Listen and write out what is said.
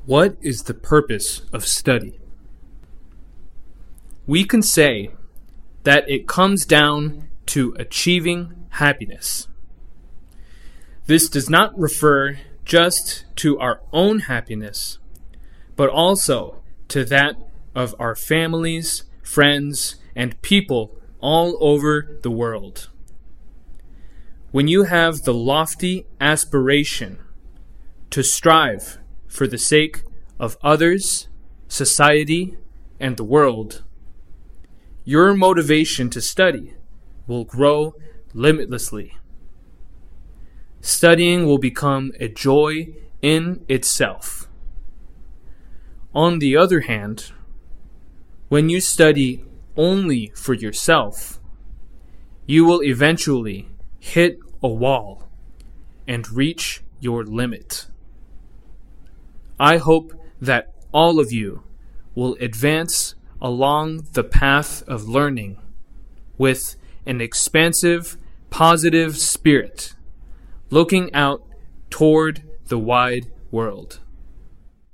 What is the purpose of study? We can say that it comes down to achieving happiness. This does not refer just to our own happiness, but also to that of our families, friends, and people all over the world. When you have the lofty aspiration to strive for the sake of others, society, and the world, your motivation to study will grow limitlessly. Studying will become a joy in itself. On the other hand, when you study only for yourself, you will eventually hit a wall and reach your limit. I hope that all of you will advance along the path of learning with an expansive, positive spirit, looking out toward the wide world.